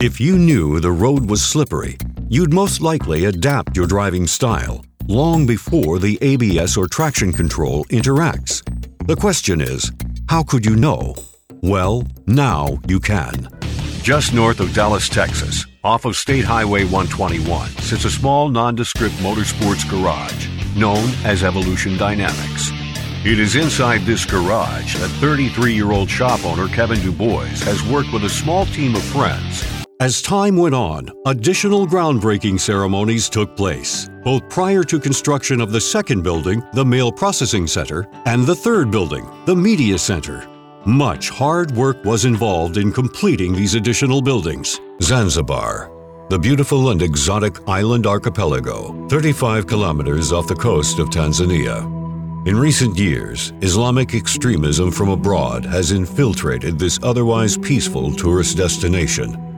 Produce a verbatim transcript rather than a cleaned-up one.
If you knew the road was slippery, you'd most likely adapt your driving style long before the A B S or traction control interacts. The question is, how could you know? Well, now you can. Just north of Dallas, Texas, off of State Highway one twenty-one, sits a small nondescript motorsports garage known as Evolution Dynamics. It is inside this garage that thirty-three-year-old shop owner Kevin DuBois has worked with a small team of friends. As time went on, additional groundbreaking ceremonies took place, both prior to construction of the second building, the Mail Processing Center, and the third building, the Media Center. Much hard work was involved in completing these additional buildings. Zanzibar, the beautiful and exotic island archipelago, thirty-five kilometers off the coast of Tanzania. In recent years, Islamic extremism from abroad has infiltrated this otherwise peaceful tourist destination.